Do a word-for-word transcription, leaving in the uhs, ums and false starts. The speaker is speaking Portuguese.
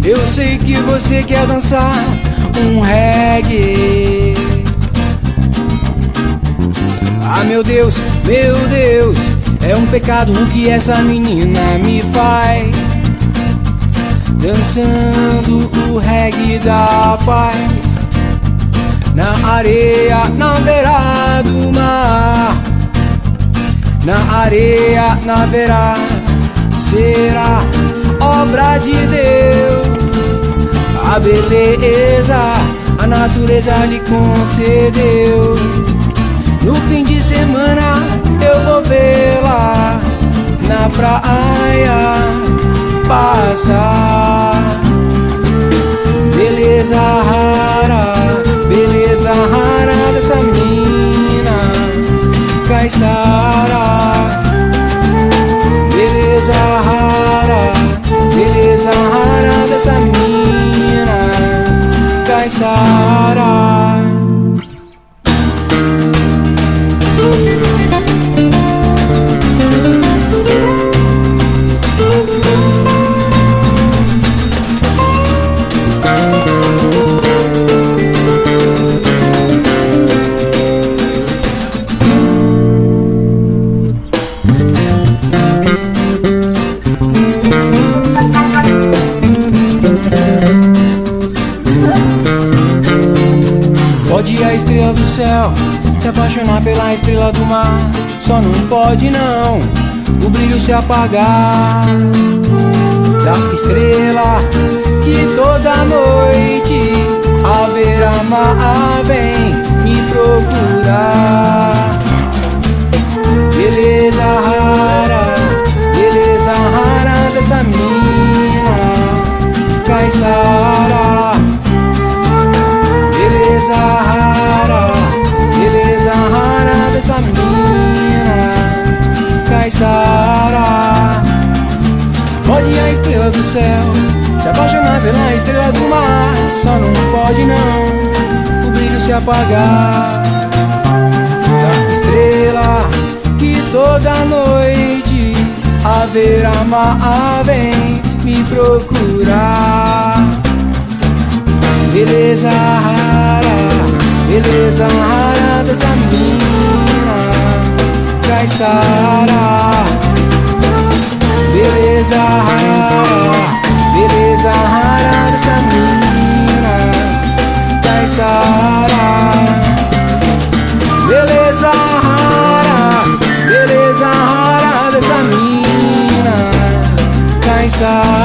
Eu sei que você quer dançar um reggae. Ah, meu Deus, meu Deus, é um pecado o que essa menina me faz, dançando o reggae da paz, na areia, na beira do mar, na areia, na beira. Será obra de Deus a beleza, a natureza lhe concedeu. No fim de semana eu vou vê-la na praia passar. Beleza rara, beleza rara dessa mina Caiçara. Beleza rara, beleza rara dessa mina Caiçara. Pode a estrela do céu se apaixonar pela estrela do mar, só não pode não o brilho se apagar da estrela que toda noite à beira-mar vem me procurar. Beleza rara, beleza rara dessa mina Caiçara. Beleza rara, beleza rara dessa mina Caiçara. Pode a estrela do céu se apaixonar pela estrela do mar, só não pode não o brilho se apagar da estrela que toda noite à beira-mar vem me procurar. Beleza rara, beleza rara dessa mina Caiçara. Beleza rara, beleza rara dessa mina Caiçara. Beleza rara, beleza rara dessa mina Caiçara.